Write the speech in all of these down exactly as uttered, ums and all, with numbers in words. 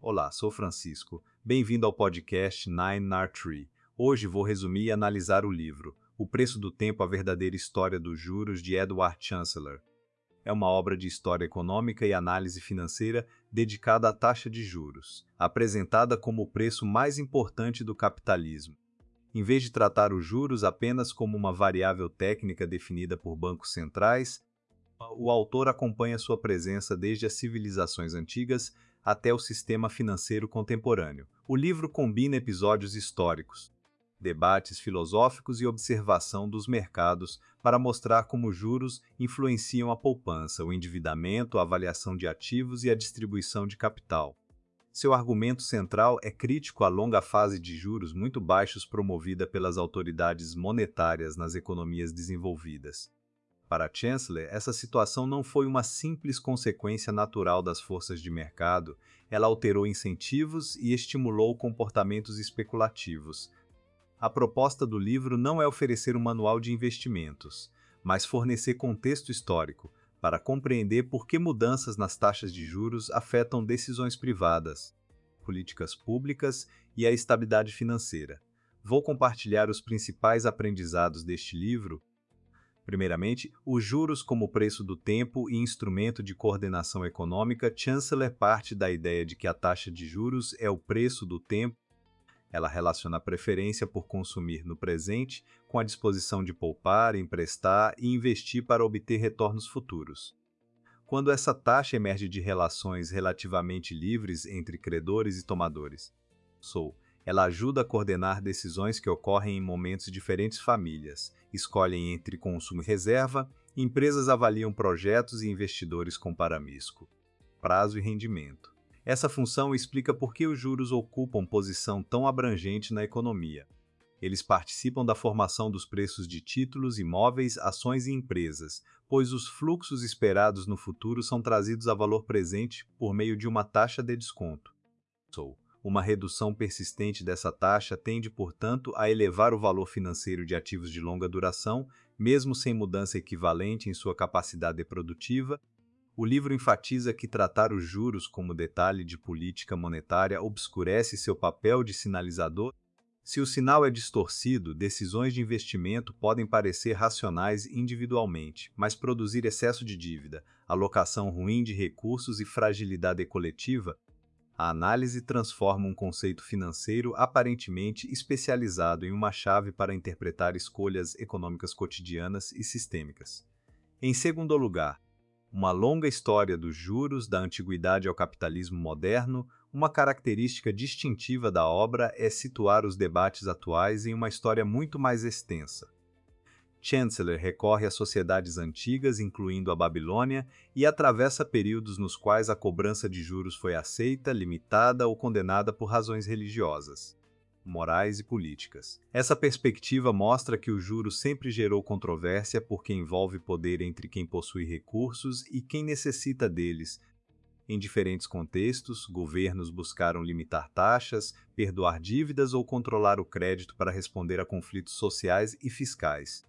Olá, sou Francisco. Bem-vindo ao podcast Nine R Tree. Hoje vou resumir e analisar o livro O Preço do Tempo, a Verdadeira História dos Juros, de Edward Chancellor. É uma obra de história econômica e análise financeira dedicada à taxa de juros, apresentada como o preço mais importante do capitalismo. Em vez de tratar os juros apenas como uma variável técnica definida por bancos centrais, o autor acompanha sua presença desde as civilizações antigas até o sistema financeiro contemporâneo. O livro combina episódios históricos, debates filosóficos e observação dos mercados para mostrar como os juros influenciam a poupança, o endividamento, a avaliação de ativos e a distribuição de capital. Seu argumento central é crítico à longa fase de juros muito baixos promovida pelas autoridades monetárias nas economias desenvolvidas. Para Chancellor, essa situação não foi uma simples consequência natural das forças de mercado, ela alterou incentivos e estimulou comportamentos especulativos. A proposta do livro não é oferecer um manual de investimentos, mas fornecer contexto histórico para compreender por que mudanças nas taxas de juros afetam decisões privadas, políticas públicas e a estabilidade financeira. Vou compartilhar os principais aprendizados deste livro. Primeiramente, os juros como preço do tempo e instrumento de coordenação econômica. Chancellor parte da ideia de que a taxa de juros é o preço do tempo. Ela relaciona a preferência por consumir no presente com a disposição de poupar, emprestar e investir para obter retornos futuros. Quando essa taxa emerge de relações relativamente livres entre credores e tomadores, sou ela ajuda a coordenar decisões que ocorrem em momentos diferentes. Famílias escolhem entre consumo e reserva, empresas avaliam projetos e investidores comparam risco, prazo e rendimento. Essa função explica por que os juros ocupam posição tão abrangente na economia. Eles participam da formação dos preços de títulos, imóveis, ações e empresas, pois os fluxos esperados no futuro são trazidos a valor presente por meio de uma taxa de desconto. Sou Uma redução persistente dessa taxa tende, portanto, a elevar o valor financeiro de ativos de longa duração, mesmo sem mudança equivalente em sua capacidade produtiva. O livro enfatiza que tratar os juros como detalhe de política monetária obscurece seu papel de sinalizador. Se o sinal é distorcido, decisões de investimento podem parecer racionais individualmente, mas produzir excesso de dívida, alocação ruim de recursos e fragilidade coletiva. A análise transforma um conceito financeiro aparentemente especializado em uma chave para interpretar escolhas econômicas cotidianas e sistêmicas. Em segundo lugar, uma longa história dos juros da antiguidade ao capitalismo moderno. Uma característica distintiva da obra é situar os debates atuais em uma história muito mais extensa. Chancellor recorre a sociedades antigas, incluindo a Babilônia, e atravessa períodos nos quais a cobrança de juros foi aceita, limitada ou condenada por razões religiosas, morais e políticas. Essa perspectiva mostra que o juro sempre gerou controvérsia porque envolve poder entre quem possui recursos e quem necessita deles. Em diferentes contextos, governos buscaram limitar taxas, perdoar dívidas ou controlar o crédito para responder a conflitos sociais e fiscais.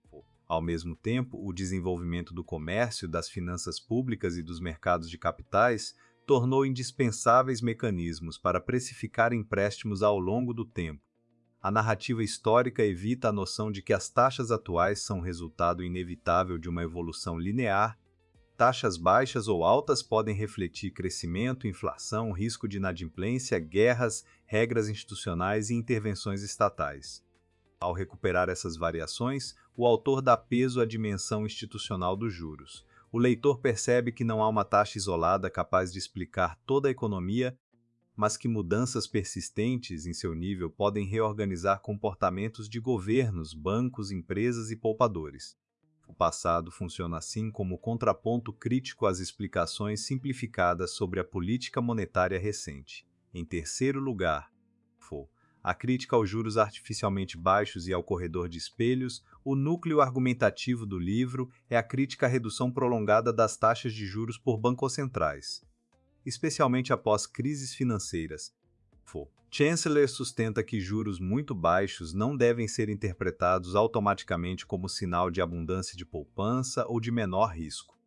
Ao mesmo tempo, o desenvolvimento do comércio, das finanças públicas e dos mercados de capitais tornou indispensáveis mecanismos para precificar empréstimos ao longo do tempo. A narrativa histórica evita a noção de que as taxas atuais são resultado inevitável de uma evolução linear. Taxas baixas ou altas podem refletir crescimento, inflação, risco de inadimplência, guerras, regras institucionais e intervenções estatais. Ao recuperar essas variações, o autor dá peso à dimensão institucional dos juros. O leitor percebe que não há uma taxa isolada capaz de explicar toda a economia, mas que mudanças persistentes em seu nível podem reorganizar comportamentos de governos, bancos, empresas e poupadores. O passado funciona assim como contraponto crítico às explicações simplificadas sobre a política monetária recente. Em terceiro lugar, for a crítica aos juros artificialmente baixos e ao corredor de espelhos. O núcleo argumentativo do livro é a crítica à redução prolongada das taxas de juros por bancos centrais, especialmente após crises financeiras. Chancellor sustenta que juros muito baixos não devem ser interpretados automaticamente como sinal de abundância de poupança ou de menor risco.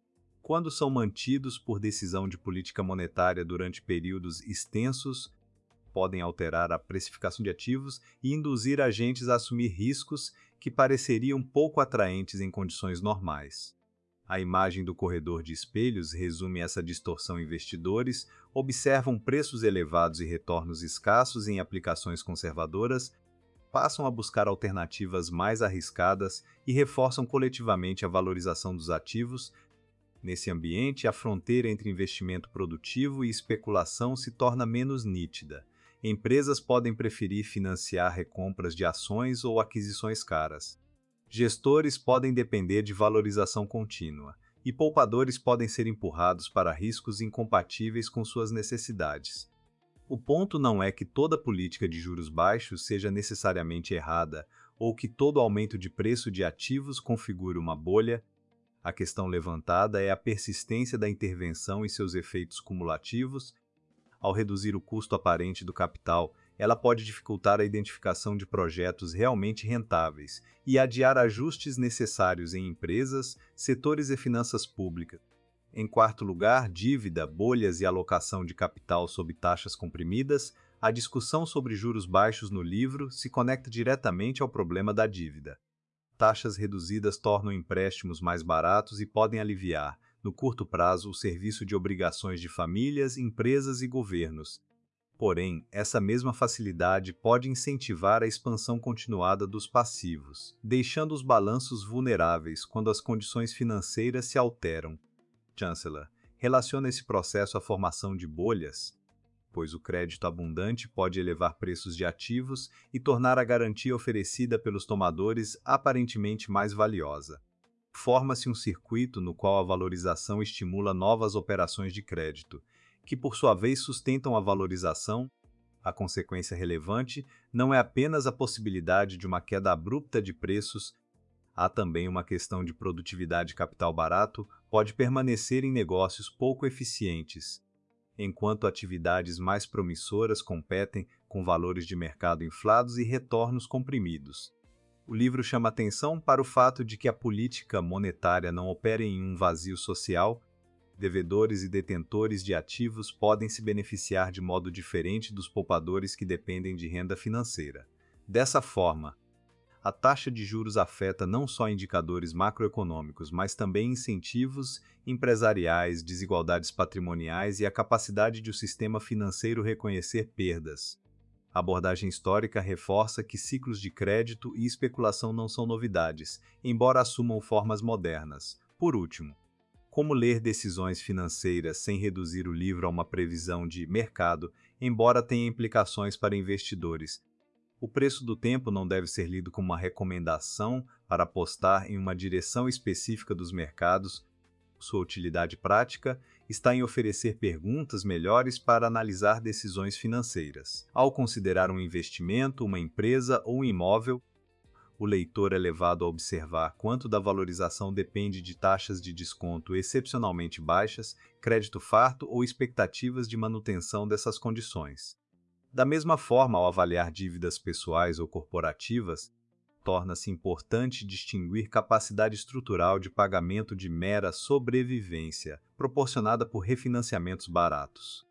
quando são mantidos por decisão de política monetária durante períodos extensos, podem alterar a precificação de ativos e induzir agentes a assumir riscos que pareceriam pouco atraentes em condições normais. A imagem do corredor de espelhos resume essa distorção. Investidores observam preços elevados e retornos escassos em aplicações conservadoras, passam a buscar alternativas mais arriscadas e reforçam coletivamente a valorização dos ativos. Nesse ambiente, a fronteira entre investimento produtivo e especulação se torna menos nítida. Empresas podem preferir financiar recompras de ações ou aquisições caras. Gestores podem depender de valorização contínua, e poupadores podem ser empurrados para riscos incompatíveis com suas necessidades. O ponto não é que toda política de juros baixos seja necessariamente errada ou que todo aumento de preço de ativos configure uma bolha. A questão levantada é a persistência da intervenção e seus efeitos cumulativos. Ao reduzir o custo aparente do capital, ela pode dificultar a identificação de projetos realmente rentáveis e adiar ajustes necessários em empresas, setores e finanças públicas. Em quarto lugar, dívida, bolhas e alocação de capital sob taxas comprimidas. A discussão sobre juros baixos no livro se conecta diretamente ao problema da dívida. Taxas reduzidas tornam empréstimos mais baratos e podem aliviar, no curto prazo, o serviço de obrigações de famílias, empresas e governos. Porém, essa mesma facilidade pode incentivar a expansão continuada dos passivos, deixando os balanços vulneráveis quando as condições financeiras se alteram. Chancellor relaciona esse processo à formação de bolhas, pois o crédito abundante pode elevar preços de ativos e tornar a garantia oferecida pelos tomadores aparentemente mais valiosa. Forma-se um circuito no qual a valorização estimula novas operações de crédito, que por sua vez sustentam a valorização. A consequência relevante não é apenas a possibilidade de uma queda abrupta de preços, há também uma questão de produtividade. Capital barato pode permanecer em negócios pouco eficientes, enquanto atividades mais promissoras competem com valores de mercado inflados e retornos comprimidos. O livro chama atenção para o fato de que a política monetária não opera em um vazio social. Devedores e detentores de ativos podem se beneficiar de modo diferente dos poupadores que dependem de renda financeira. Dessa forma, a taxa de juros afeta não só indicadores macroeconômicos, mas também incentivos empresariais, desigualdades patrimoniais e a capacidade de o sistema financeiro reconhecer perdas. A abordagem histórica reforça que ciclos de crédito e especulação não são novidades, embora assumam formas modernas. Por último, como ler decisões financeiras sem reduzir o livro a uma previsão de mercado, embora tenha implicações para investidores? O preço do tempo não deve ser lido como uma recomendação para apostar em uma direção específica dos mercados. Sua utilidade prática está em oferecer perguntas melhores para analisar decisões financeiras. Ao considerar um investimento, uma empresa ou um imóvel, o leitor é levado a observar quanto da valorização depende de taxas de desconto excepcionalmente baixas, crédito farto ou expectativas de manutenção dessas condições. Da mesma forma, ao avaliar dívidas pessoais ou corporativas, torna-se importante distinguir capacidade estrutural de pagamento de mera sobrevivência, proporcionada por refinanciamentos baratos.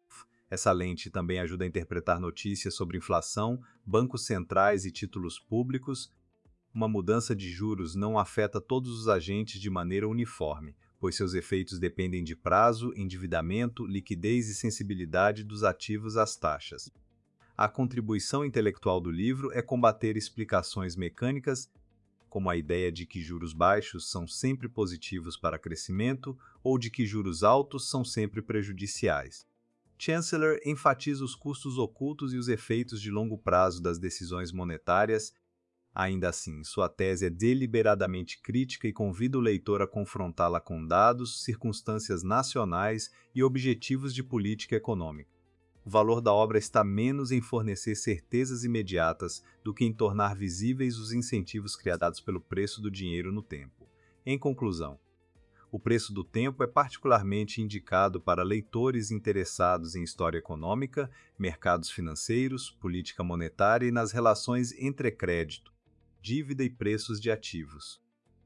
Essa lente também ajuda a interpretar notícias sobre inflação, bancos centrais e títulos públicos. Uma mudança de juros não afeta todos os agentes de maneira uniforme, pois seus efeitos dependem de prazo, endividamento, liquidez e sensibilidade dos ativos às taxas. A contribuição intelectual do livro é combater explicações mecânicas, como a ideia de que juros baixos são sempre positivos para crescimento ou de que juros altos são sempre prejudiciais. Chancellor enfatiza os custos ocultos e os efeitos de longo prazo das decisões monetárias. Ainda assim, sua tese é deliberadamente crítica e convida o leitor a confrontá-la com dados, circunstâncias nacionais e objetivos de política econômica. O valor da obra está menos em fornecer certezas imediatas do que em tornar visíveis os incentivos criados pelo preço do dinheiro no tempo. Em conclusão, o preço do tempo é particularmente indicado para leitores interessados em história econômica, mercados financeiros, política monetária e nas relações entre crédito, dívida e preços de ativos.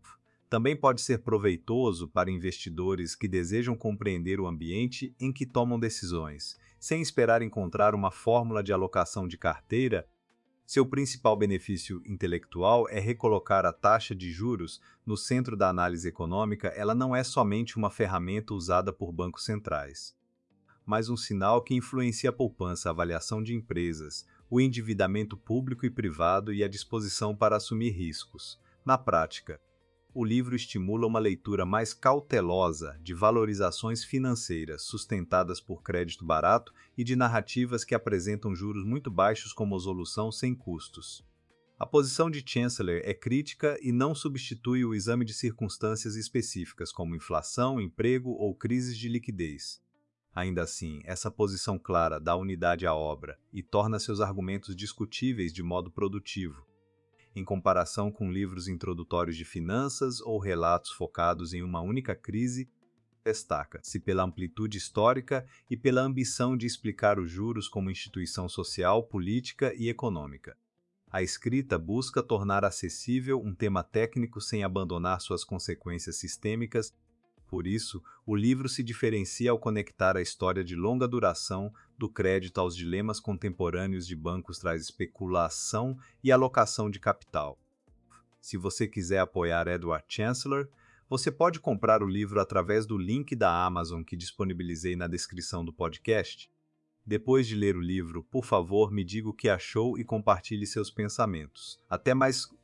Também pode ser proveitoso para investidores que desejam compreender o ambiente em que tomam decisões, sem esperar encontrar uma fórmula de alocação de carteira. Seu principal benefício intelectual é recolocar a taxa de juros no centro da análise econômica. Ela não é somente uma ferramenta usada por bancos centrais, mas um sinal que influencia a poupança, a avaliação de empresas, o endividamento público e privado e a disposição para assumir riscos. Na prática, o livro estimula uma leitura mais cautelosa de valorizações financeiras sustentadas por crédito barato e de narrativas que apresentam juros muito baixos como solução sem custos. A posição de Chancellor é crítica e não substitui o exame de circunstâncias específicas como inflação, emprego ou crises de liquidez. Ainda assim, essa posição clara dá unidade à obra e torna seus argumentos discutíveis de modo produtivo, em comparação com livros introdutórios de finanças ou relatos focados em uma única crise. Destaca-se pela amplitude histórica e pela ambição de explicar os juros como instituição social, política e econômica. A escrita busca tornar acessível um tema técnico sem abandonar suas consequências sistêmicas. Por isso, o livro se diferencia ao conectar a história de longa duração do crédito aos dilemas contemporâneos de bancos, traz especulação e alocação de capital. Se você quiser apoiar Edward Chancellor, você pode comprar o livro através do link da Amazon que disponibilizei na descrição do podcast. Depois de ler o livro, por favor, me diga o que achou e compartilhe seus pensamentos. Até mais!